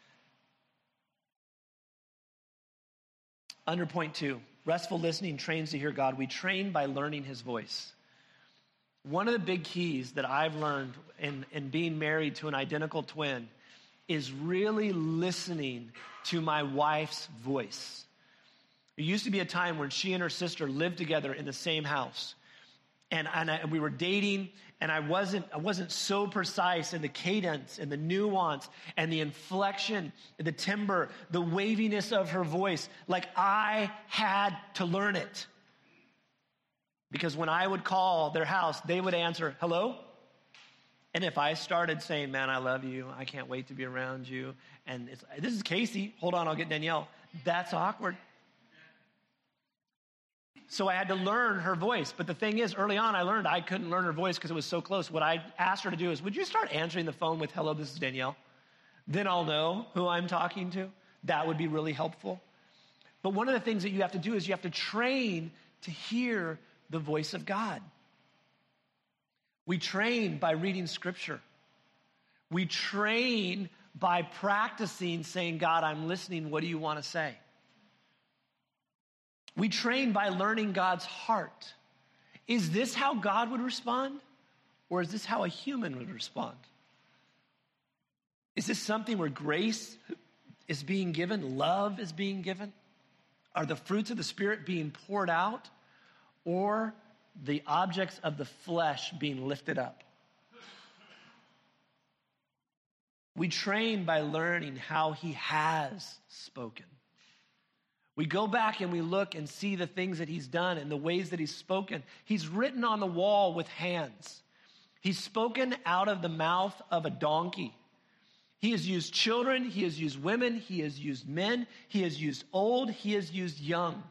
Under point two, restful listening trains to hear God. We train by learning his voice. One of the big keys that I've learned in, in being married to an identical twin is really listening to my wife's voice. There used to be a time when she and her sister lived together in the same house. And, and, I, and we were dating, and I wasn't, I wasn't so precise in the cadence and the nuance and the inflection, the timbre, the waviness of her voice. Like I had to learn it. Because when I would call their house, they would answer, hello? And if I started saying, man, I love you, I can't wait to be around you, and it's, this is Casey, hold on, I'll get Danielle. That's awkward. So I had to learn her voice. But the thing is, early on, I learned I couldn't learn her voice because it was so close. What I asked her to do is, would you start answering the phone with, hello, this is Danielle? Then I'll know who I'm talking to. That would be really helpful. But one of the things that you have to do is you have to train to hear the voice of God. We train by reading scripture. We train by practicing saying, God, I'm listening. What do you want to say? We train by learning God's heart. Is this how God would respond? Or is this how a human would respond? Is this something where grace is being given, love is being given? Are the fruits of the Spirit being poured out? Or the objects of the flesh being lifted up? We train by learning how he has spoken. We go back and we look and see the things that he's done and the ways that he's spoken. He's written on the wall with hands. He's spoken out of the mouth of a donkey. He has used children. He has used women. He has used men. He has used old. He has used young.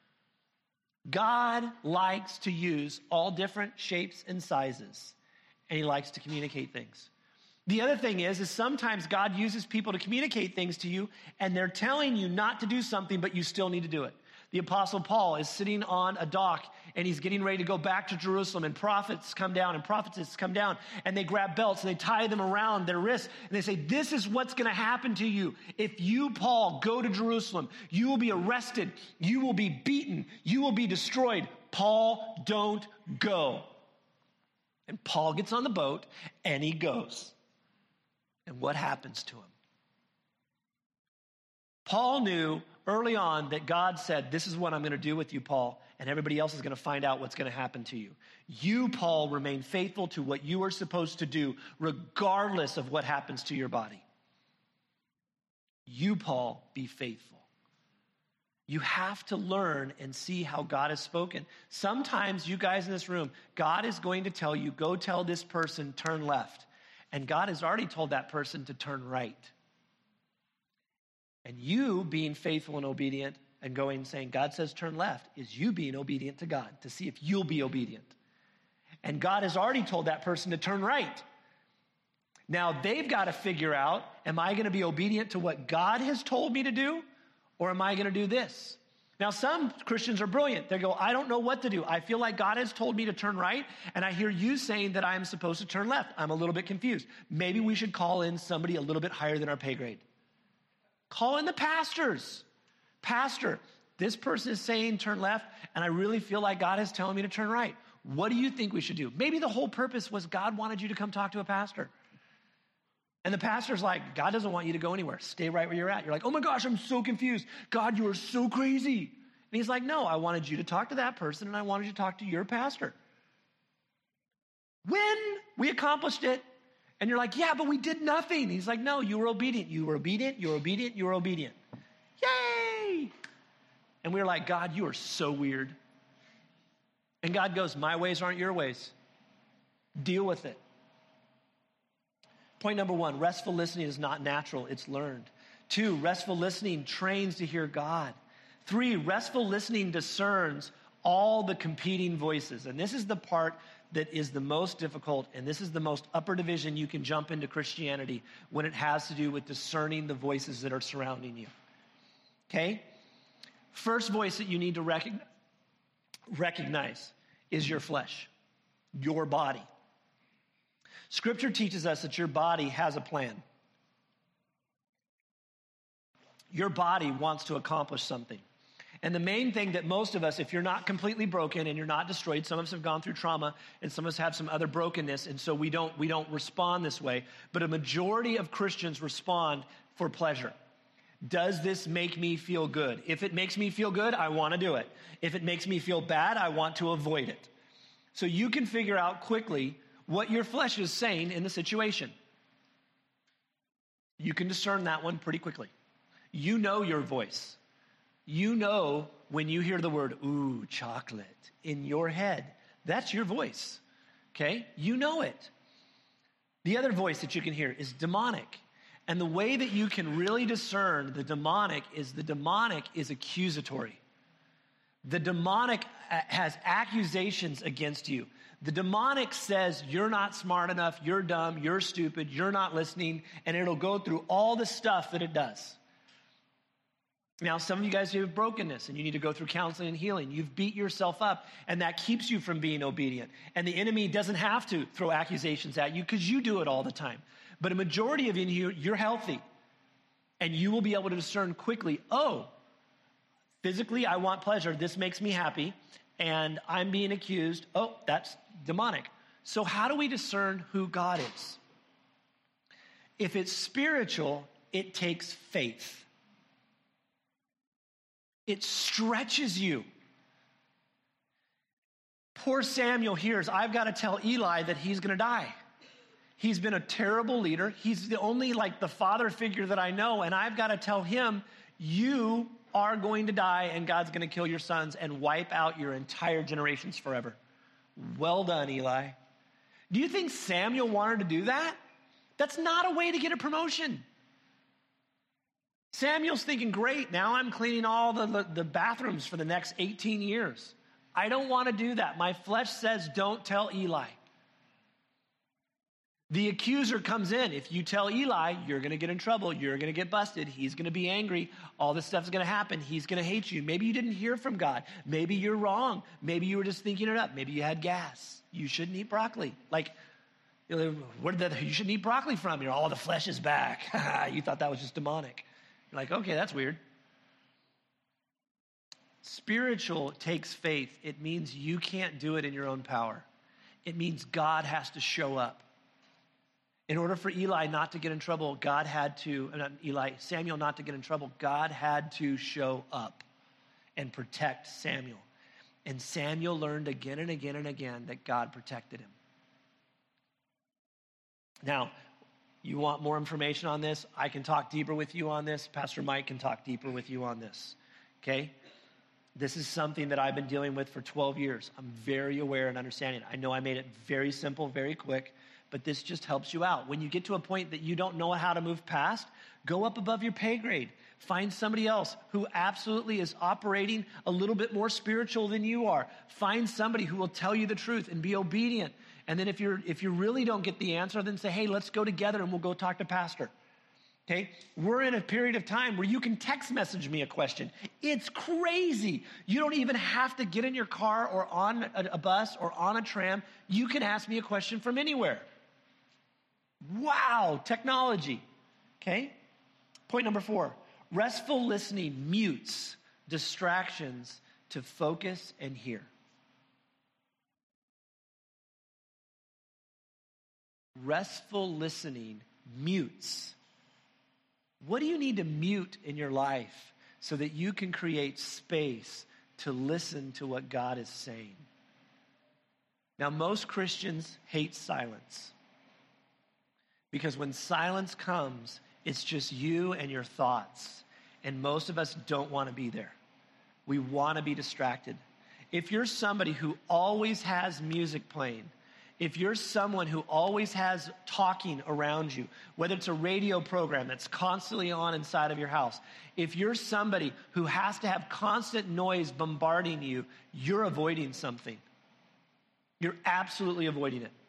God likes to use all different shapes and sizes, and he likes to communicate things. The other thing is, is sometimes God uses people to communicate things to you, and they're telling you not to do something, but you still need to do it. The Apostle Paul is sitting on a dock, and he's getting ready to go back to Jerusalem, and prophets come down, and prophetesses come down, and they grab belts, and they tie them around their wrists, and they say, this is what's going to happen to you. If you, Paul, go to Jerusalem, you will be arrested, you will be beaten, you will be destroyed. Paul, don't go. And Paul gets on the boat, and he goes. And what happens to him? Paul knew early on that God said, this is what I'm going to do with you, Paul, and everybody else is going to find out what's going to happen to you. You, Paul, remain faithful to what you are supposed to do, regardless of what happens to your body. You, Paul, be faithful. You have to learn and see how God has spoken. Sometimes you guys in this room, God is going to tell you, go tell this person, turn left. And God has already told that person to turn right. And you, being faithful and obedient, and going and saying, God says turn left, is you being obedient to God to see if you'll be obedient. And God has already told that person to turn right. Now they've got to figure out, am I going to be obedient to what God has told me to do, or am I going to do this? Now, some Christians are brilliant. They go, I don't know what to do. I feel like God has told me to turn right, and I hear you saying that I am supposed to turn left. I'm a little bit confused. Maybe we should call in somebody a little bit higher than our pay grade. Call in the pastors. Pastor, this person is saying turn left, and I really feel like God is telling me to turn right. What do you think we should do? Maybe the whole purpose was God wanted you to come talk to a pastor. And the pastor's like, God doesn't want you to go anywhere. Stay right where you're at. You're like, oh my gosh, I'm so confused. God, you are so crazy. And he's like, no, I wanted you to talk to that person, and I wanted you to talk to your pastor. When we accomplished it, and you're like, yeah, but we did nothing. He's like, no, you were obedient. You were obedient. You were obedient. You were obedient. Yay! And we were like, God, you are so weird. And God goes, my ways aren't your ways. Deal with it. Point number one, restful listening is not natural, it's learned. Two, restful listening trains to hear God. Three, restful listening discerns all the competing voices. And this is the part that is the most difficult, and this is the most upper division you can jump into Christianity when it has to do with discerning the voices that are surrounding you. Okay? First voice that you need to recognize, recognize is your flesh, your body. Scripture teaches us that your body has a plan. Your body wants to accomplish something. And the main thing that most of us, if you're not completely broken and you're not destroyed, some of us have gone through trauma and some of us have some other brokenness, and so we don't, we don't respond this way. But a majority of Christians respond for pleasure. Does this make me feel good? If it makes me feel good, I want to do it. If it makes me feel bad, I want to avoid it. So you can figure out quickly what your flesh is saying in the situation. You can discern that one pretty quickly. You know your voice. You know when you hear the word, ooh, chocolate, in your head. That's your voice, okay? You know it. The other voice that you can hear is demonic. And the way that you can really discern the demonic is the demonic is accusatory. The demonic has accusations against you. The demonic says you're not smart enough, you're dumb, you're stupid, you're not listening, and it'll go through all the stuff that it does. Now, some of you guys have brokenness, and you need to go through counseling and healing. You've beat yourself up, and that keeps you from being obedient. And the enemy doesn't have to throw accusations at you because you do it all the time. But a majority of you, you're healthy, and you will be able to discern quickly, oh, physically, I want pleasure. This makes me happy. And I'm being accused. Oh, that's demonic. So how do we discern who God is? If it's spiritual, it takes faith. It stretches you. Poor Samuel hears, I've got to tell Eli that he's going to die. He's been a terrible leader. He's the only, like, the father figure that I know, and I've got to tell him, you are going to die, and God's going to kill your sons and wipe out your entire generations forever. Well done, Eli. Do you think Samuel wanted to do that? That's not a way to get a promotion. Samuel's thinking, great, now I'm cleaning all the, the, the bathrooms for the next eighteen years. I don't want to do that. My flesh says, don't tell Eli. The accuser comes in. If you tell Eli, you're going to get in trouble. You're going to get busted. He's going to be angry. All this stuff is going to happen. He's going to hate you. Maybe you didn't hear from God. Maybe you're wrong. Maybe you were just thinking it up. Maybe you had gas. You shouldn't eat broccoli. Like, where did that, you shouldn't eat broccoli from? You're, oh, the flesh is back. You thought that was just demonic. You're like, okay, that's weird. Spiritual takes faith. It means you can't do it in your own power. It means God has to show up. In order for Eli not to get in trouble, God had to, not Eli, Samuel not to get in trouble, God had to show up and protect Samuel. And Samuel learned again and again and again that God protected him. Now, you want more information on this? I can talk deeper with you on this. Pastor Mike can talk deeper with you on this, okay? This is something that I've been dealing with for twelve years. I'm very aware and understanding. I know I made it very simple, very quick, but this just helps you out. When you get to a point that you don't know how to move past, go up above your pay grade. Find somebody else who absolutely is operating a little bit more spiritual than you are. Find somebody who will tell you the truth and be obedient. And then if you're if you really don't get the answer, then say, hey, let's go together and we'll go talk to pastor. Okay? We're in a period of time where you can text message me a question. It's crazy. You don't even have to get in your car or on a, a bus or on a tram. You can ask me a question from anywhere. Wow, technology. Okay? Point number four. Restful listening mutes distractions to focus and hear. Restful listening mutes. What do you need to mute in your life so that you can create space to listen to what God is saying? Now, most Christians hate silence because when silence comes, it's just you and your thoughts. And most of us don't want to be there. We want to be distracted. If you're somebody who always has music playing, if you're someone who always has talking around you, whether it's a radio program that's constantly on inside of your house, if you're somebody who has to have constant noise bombarding you, you're avoiding something. You're absolutely avoiding it.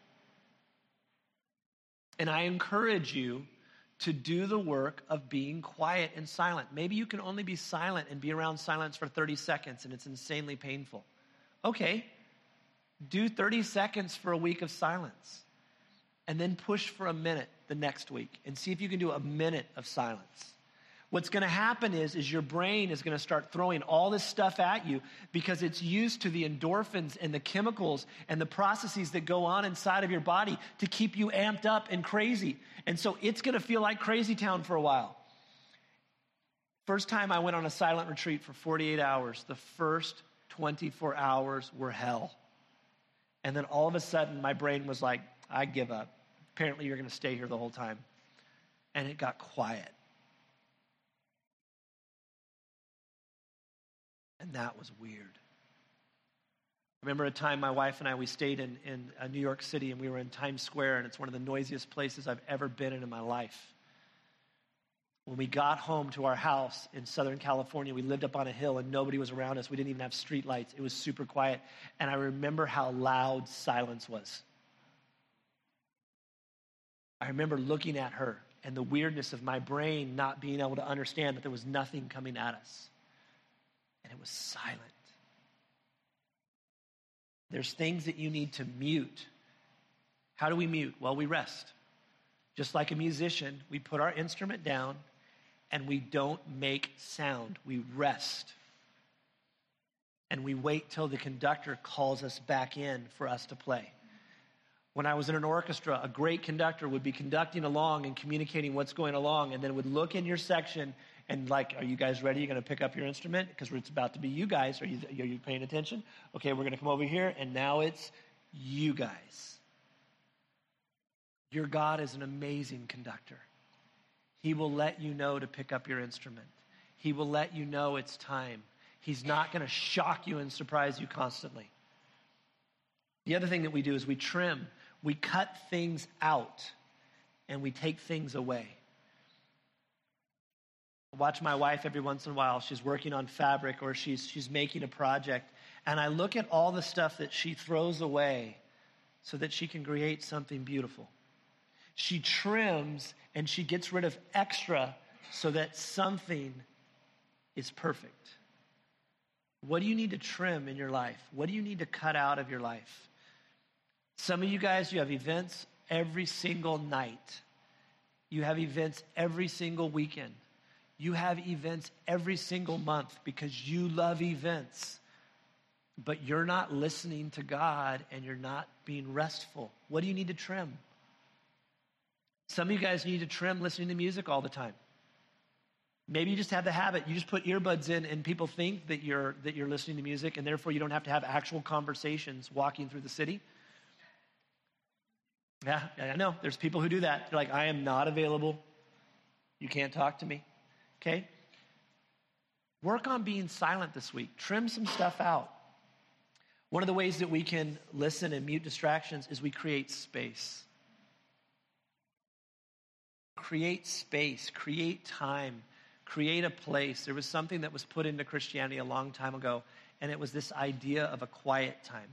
And I encourage you to do the work of being quiet and silent. Maybe you can only be silent and be around silence for thirty seconds and it's insanely painful. Okay. Do thirty seconds for a week of silence and then push for a minute the next week and see if you can do a minute of silence. What's going to happen is, is your brain is going to start throwing all this stuff at you because it's used to the endorphins and the chemicals and the processes that go on inside of your body to keep you amped up and crazy. And so it's going to feel like crazy town for a while. First time I went on a silent retreat for forty-eight hours, the first twenty-four hours were hell. And then all of a sudden, my brain was like, I give up. Apparently, you're going to stay here the whole time. And it got quiet. And that was weird. I remember a time my wife and I, we stayed in, in uh, New York City, and we were in Times Square, and it's one of the noisiest places I've ever been in in my life. When we got home to our house in Southern California, we lived up on a hill and nobody was around us. We didn't even have street lights. It was super quiet. And I remember how loud silence was. I remember looking at her and the weirdness of my brain not being able to understand that there was nothing coming at us. And it was silent. There's things that you need to mute. How do we mute? Well, we rest. Just like a musician, we put our instrument down and we don't make sound. We rest. And we wait till the conductor calls us back in for us to play. When I was in an orchestra, a great conductor would be conducting along and communicating what's going along, and then would look in your section and like, are you guys ready? You're going to pick up your instrument? Because it's about to be you guys. Are you, are you paying attention? Okay, we're going to come over here, and now it's you guys. Your God is an amazing conductor. He will let you know to pick up your instrument. He will let you know it's time. He's not going to shock you and surprise you constantly. The other thing that we do is we trim. We cut things out and we take things away. I watch my wife every once in a while. She's working on fabric or she's, she's making a project. And I look at all the stuff that she throws away so that she can create something beautiful. She trims and she gets rid of extra so that something is perfect. What do you need to trim in your life? What do you need to cut out of your life? Some of you guys, you have events every single night. You have events every single weekend. You have events every single month because you love events. But you're not listening to God and you're not being restful. What do you need to trim? Some of you guys need to trim listening to music all the time. Maybe you just have the habit. You just put earbuds in and people think that you're that you're listening to music and therefore you don't have to have actual conversations walking through the city. Yeah, I know. There's people who do that. They're like, I am not available. You can't talk to me. Okay? Work on being silent this week. Trim some stuff out. One of the ways that we can listen and mute distractions is we create space. Create space. Create time. create a place. There was something that was put into Christianity a long time ago, and it was this idea of a quiet time.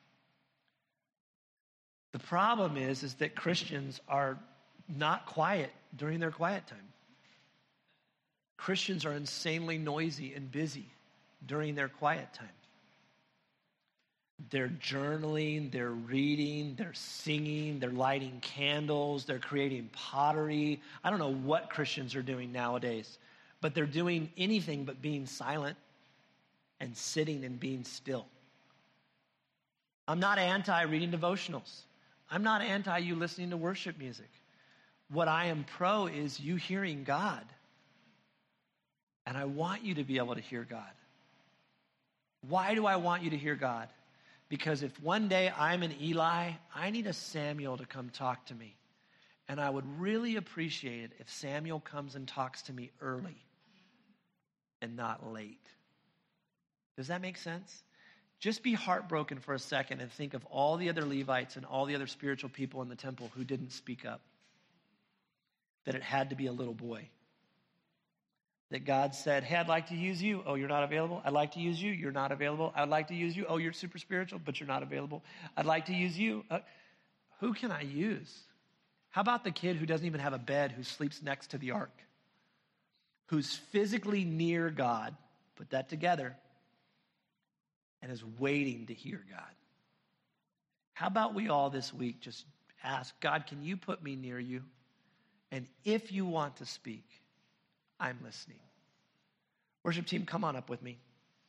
The problem is, is that Christians are not quiet during their quiet time. Christians are insanely noisy and busy during their quiet time. They're journaling, they're reading, they're singing, they're lighting candles, they're creating pottery. I don't know what Christians are doing nowadays, but they're doing anything but being silent and sitting and being still. I'm not anti-reading devotionals. I'm not anti you listening to worship music. What I am pro is you hearing God. And I want you to be able to hear God. Why do I want you to hear God? Because if one day I'm an Eli, I need a Samuel to come talk to me. And I would really appreciate it if Samuel comes and talks to me early and not late. Does that make sense? Just be heartbroken for a second and think of all the other Levites and all the other spiritual people in the temple who didn't speak up. That it had to be a little boy. That God said, hey, I'd like to use you. Oh, you're not available? I'd like to use you. You're not available. I'd like to use you. Oh, you're super spiritual, but you're not available. I'd like to use you. Uh, who can I use? How about the kid who doesn't even have a bed, who sleeps next to the ark? Who's physically near God, put that together, and is waiting to hear God? How about we all this week just ask, God, can you put me near you? And if you want to speak, I'm listening. Worship team, come on up with me.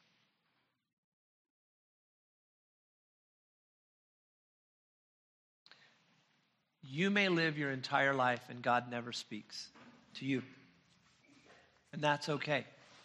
You may live your entire life and God never speaks to you. And that's okay.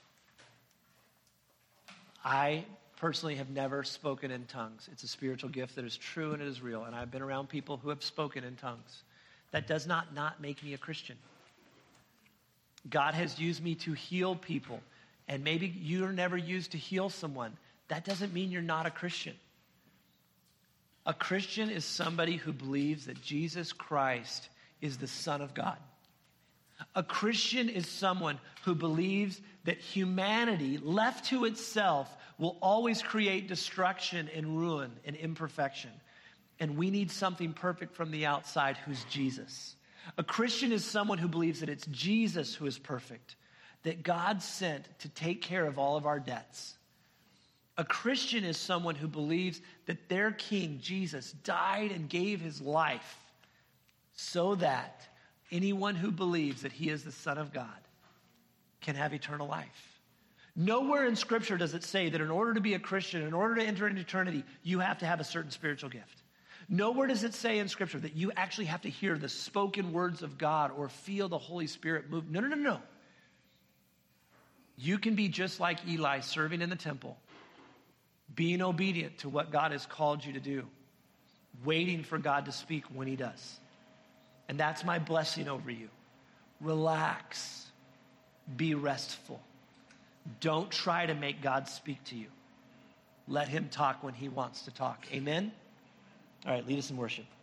I personally have never spoken in tongues. It's a spiritual gift that is true and it is real. And I've been around people who have spoken in tongues. That does not not make me a Christian. God has used me to heal people. And maybe you're never used to heal someone. That doesn't mean you're not a Christian. A Christian is somebody who believes that Jesus Christ is the Son of God. A Christian is someone who believes that humanity, left to itself, will always create destruction and ruin and imperfection. And we need something perfect from the outside, who's Jesus. A Christian is someone who believes that it's Jesus who is perfect, that God sent to take care of all of our debts. A Christian is someone who believes that their King, Jesus, died and gave his life so that anyone who believes that he is the Son of God can have eternal life. Nowhere in Scripture does it say that in order to be a Christian, in order to enter into eternity, you have to have a certain spiritual gift. Nowhere does it say in Scripture that you actually have to hear the spoken words of God or feel the Holy Spirit move. No, no, no, no. You can be just like Eli, serving in the temple, being obedient to what God has called you to do, waiting for God to speak when he does. And that's my blessing over you. Relax. Be restful. Don't try to make God speak to you. Let him talk when he wants to talk. Amen? All right, lead us in worship.